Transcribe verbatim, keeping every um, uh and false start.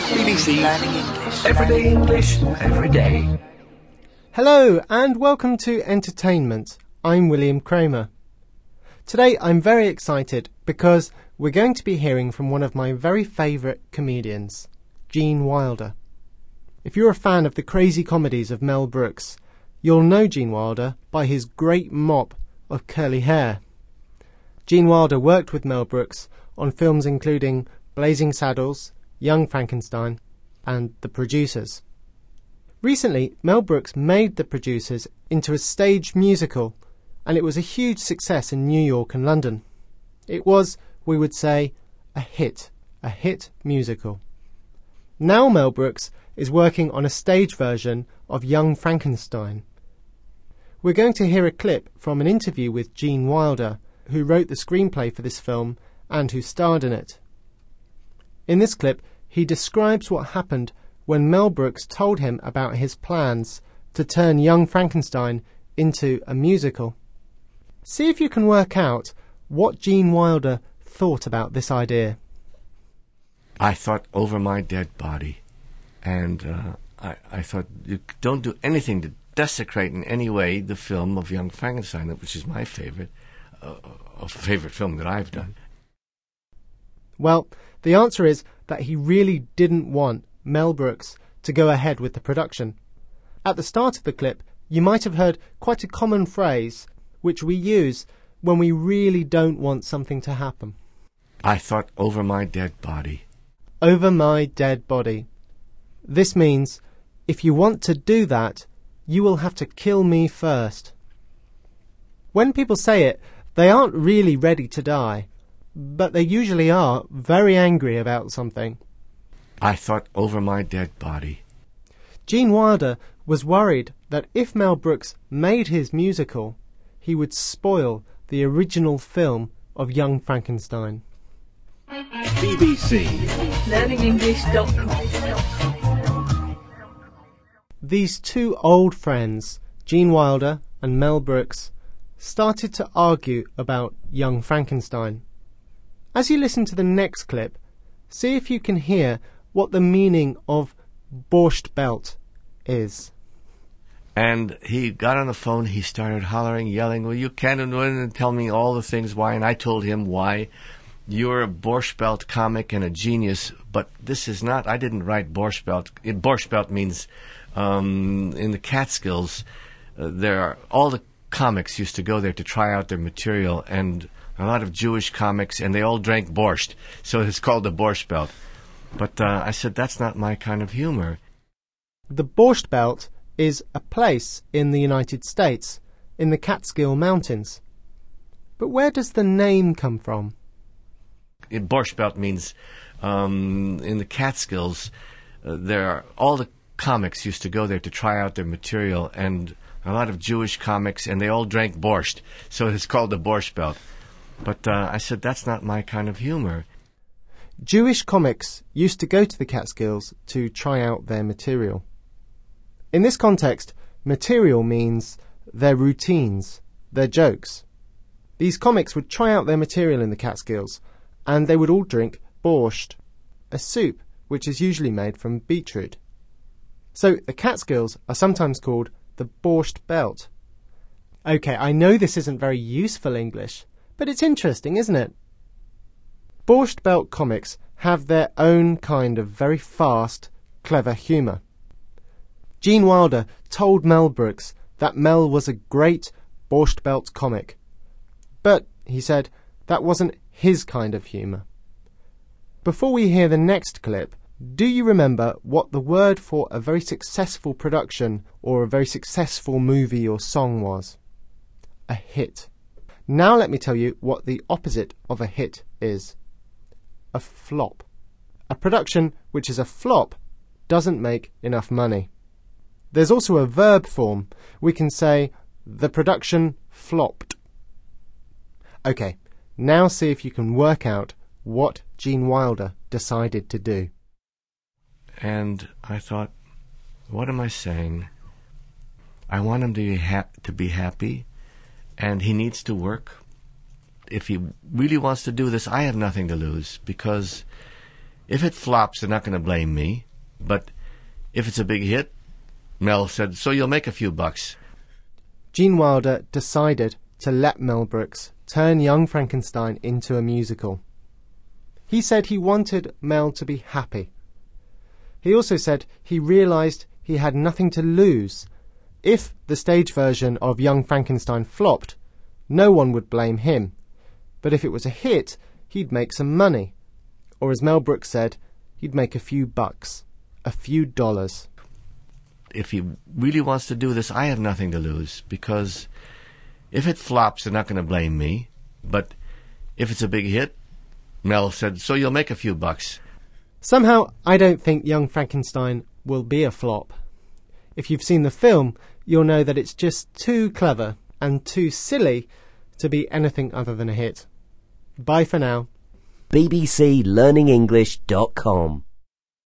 B B C Learning English. Everyday English, every day. Hello and welcome to Entertainment. I'm William Kramer. Today I'm very excited because we're going to be hearing from one of my very favourite comedians, Gene Wilder. If you're a fan of the crazy comedies of Mel Brooks, you'll know Gene Wilder by his great mop of curly hair. Gene Wilder worked with Mel Brooks on films including Blazing Saddles, Young Frankenstein and The Producers. Recently, Mel Brooks made The Producers into a stage musical, and it was a huge success in New York and London. It was, we would say, a hit, a hit musical. Now Mel Brooks is working on a stage version of Young Frankenstein. We're going to hear a clip from an interview with Gene Wilder, who wrote the screenplay for this film and who starred in it. In this clip, he describes what happened when Mel Brooks told him about his plans to turn Young Frankenstein into a musical. See if you can work out what Gene Wilder thought about this idea. I thought over my dead body, and uh, I, I thought you don't do anything to desecrate in any way the film of Young Frankenstein, which is my favorite, uh, a favorite film that I've done. Well, the answer is that he really didn't want Mel Brooks to go ahead with the production. At the start of the clip, you might have heard quite a common phrase which we use when we really don't want something to happen. I thought over my dead body. Over my dead body. This means, if you want to do that, you will have to kill me first. When people say it, they aren't really ready to die, but they usually are very angry about something. I thought over my dead body. Gene Wilder was worried that if Mel Brooks made his musical, he would spoil the original film of Young Frankenstein. B B C Learning English dot com. These two old friends, Gene Wilder and Mel Brooks, started to argue about Young Frankenstein. As you listen to the next clip, see if you can hear what the meaning of Borscht Belt is. And he got on the phone, he started hollering, yelling, well, you can't and tell me all the things why, and I told him why. You're a Borscht Belt comic and a genius, but this is not, I didn't write Borscht Belt. Borscht Belt means um, in the Catskills, uh, there are, all the comics used to go there to try out their material, and a lot of Jewish comics, and they all drank borscht, so it's called the Borscht Belt. But uh, I said, that's not my kind of humor. The Borscht Belt is a place in the United States, in the Catskill Mountains. But where does the name come from? In Borscht Belt means um, in the Catskills, uh, there are, all the comics used to go there to try out their material, and a lot of Jewish comics, and they all drank borscht, so it's called the Borscht Belt. But uh, I said, that's not my kind of humor. Jewish comics used to go to the Catskills to try out their material. In this context, material means their routines, their jokes. These comics would try out their material in the Catskills, and they would all drink borscht, a soup which is usually made from beetroot. So the Catskills are sometimes called the Borscht Belt. OK, I know this isn't very useful English, but it's interesting, isn't it? Borscht Belt comics have their own kind of very fast, clever humour. Gene Wilder told Mel Brooks that Mel was a great Borscht Belt comic. But, he said, that wasn't his kind of humour. Before we hear the next clip, do you remember what the word for a very successful production or a very successful movie or song was? A hit. Now let me tell you what the opposite of a hit is. A flop. A production which is a flop doesn't make enough money. There's also a verb form. We can say, the production flopped. OK, now see if you can work out what Gene Wilder decided to do. And I thought, what am I saying? I want him to be, ha- to be happy, and he needs to work. If he really wants to do this, I have nothing to lose, because If it flops, they're not going to blame me. But if it's a big hit, Mel said, so you'll make a few bucks. Gene Wilder decided to let Mel Brooks turn Young Frankenstein into a musical. He said he wanted Mel to be happy. He also said he realized he had nothing to lose. If the stage version of Young Frankenstein flopped, no one would blame him. But if it was a hit, he'd make some money. Or as Mel Brooks said, he'd make a few bucks, a few dollars. If he really wants to do this, I have nothing to lose, because if it flops, they're not going to blame me. But if it's a big hit, Mel said, so you'll make a few bucks. Somehow, I don't think Young Frankenstein will be a flop. If you've seen the film, you'll know that it's just too clever and too silly to be anything other than a hit. Bye for now. b b c learning english dot com